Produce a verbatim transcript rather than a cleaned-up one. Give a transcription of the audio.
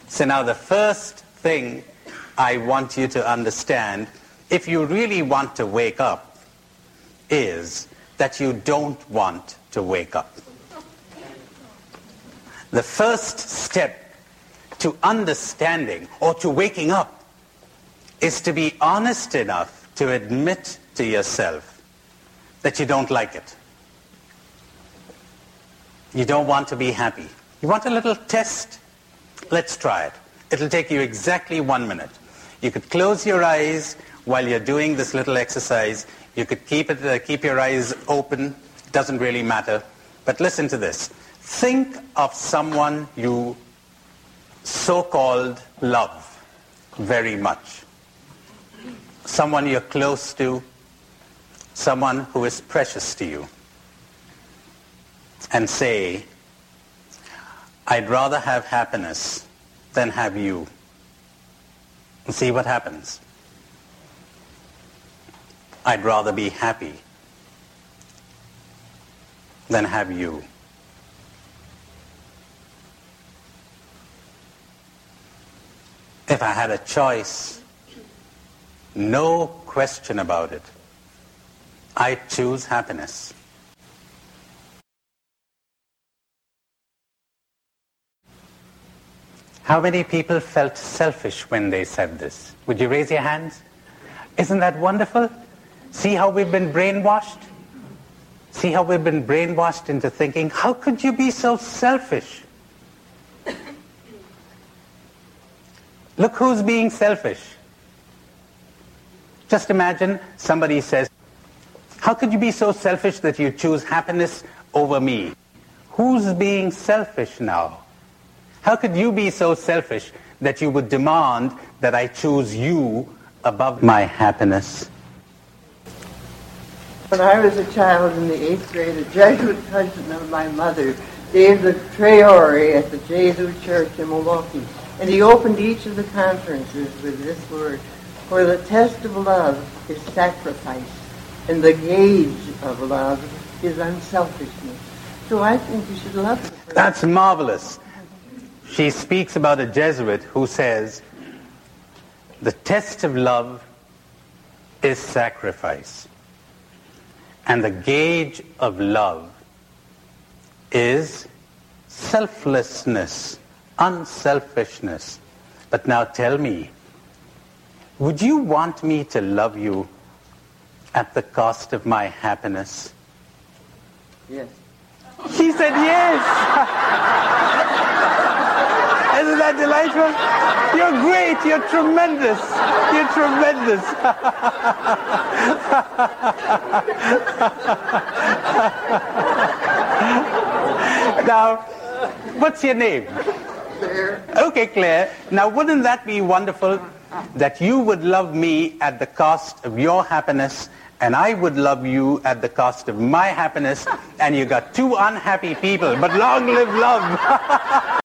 So now the first thing I want you to understand, if you really want to wake up, is that you don't want to wake up. The first step to understanding or to waking up is to be honest enough to admit to yourself that you don't like it. You don't want to be happy. You want a little test? Let's try it. It'll take you exactly one minute. You could close your eyes while you're doing this little exercise. You could keep it, uh, keep your eyes open. It doesn't really matter. But listen to this. Think of someone you so-called love very much. Someone you're close to. Someone who is precious to you. And say, I'd rather have happiness than have you. And see what happens. I'd rather be happy than have you. If I had a choice, no question about it, I'd choose happiness. How many people felt selfish when they said this? Would you raise your hands? Isn't that wonderful? See how we've been brainwashed? See how we've been brainwashed into thinking, how could you be so selfish? Look who's being selfish. Just imagine somebody says, how could you be so selfish that you choose happiness over me? Who's being selfish now? How could you be so selfish that you would demand that I choose you above my happiness? When I was a child in the eighth grade, a Jesuit cousin of my mother gave the Traore at the Jesuit Church in Milwaukee. And he opened each of the conferences with this word, for the test of love is sacrifice, and the gauge of love is unselfishness. So I think you should love the person. That's marvelous. She speaks about a Jesuit who says, the test of love is sacrifice. And the gauge of love is selflessness, unselfishness. But now tell me, would you want me to love you at the cost of my happiness? Yes. She said yes. Isn't that delightful? You're great. You're tremendous. You're tremendous. Now, what's your name? Claire. Okay, Claire. Now, wouldn't that be wonderful that you would love me at the cost of your happiness, and I would love you at the cost of my happiness, and you got two unhappy people, but long live love.